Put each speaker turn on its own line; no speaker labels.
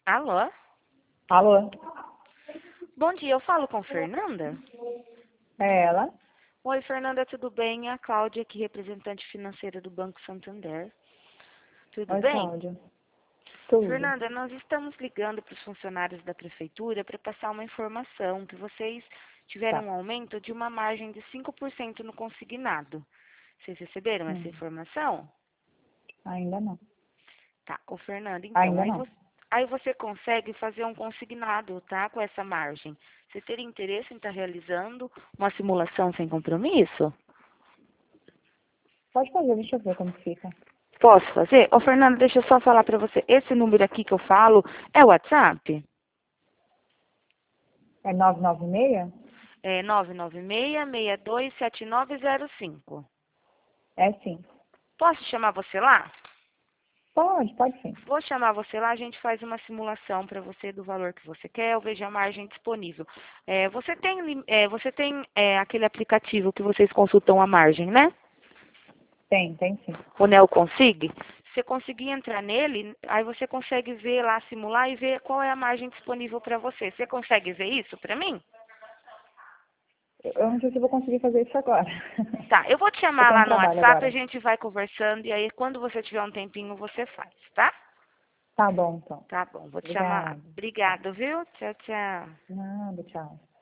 Alô?
Alô?
Bom dia, eu falo com Fernanda?
É ela?
Oi, Fernanda, tudo bem? É a Cláudia aqui, representante financeira do Banco Santander. Tudo
Oi,
bem?
Cláudia. Tudo.
Fernanda, nós estamos ligando para os funcionários da prefeitura para passar uma informação que vocês tiveram
Tá.
um aumento de uma margem de 5% no consignado. Vocês receberam essa
Hum,
informação?
ainda não.
Tá, ô Fernanda, então,
Ainda
aí
não.
você, aí você consegue fazer um consignado, tá, com essa margem. Você teria interesse em estar realizando uma simulação sem compromisso?
Pode fazer, deixa eu ver como fica.
Posso fazer? Ô Fernanda, deixa eu só falar para você. Esse número aqui que eu falo é o WhatsApp?
É 996?
É 996-627905.
É sim.
Posso chamar você lá?
Pode sim.
Vou chamar você lá, a gente faz uma simulação para você do valor que você quer, eu vejo a margem disponível. Você tem aquele aplicativo que vocês consultam a margem, né?
Tem sim.
O Neo Consig. Se você conseguir entrar nele, aí você consegue ver lá, simular e ver qual é a margem disponível para você. Você consegue ver isso para mim?
Eu não sei se eu vou conseguir fazer isso agora.
Tá, eu vou te
Eu
chamar
tô no
lá no
trabalho
WhatsApp, a
agora.
gente vai conversando e aí quando você tiver um tempinho você faz, tá?
Tá bom, então.
Tá bom, vou te chamar lá.
Obrigada. Tá.
Obrigada, viu? Tchau, tchau.
Nada, tchau.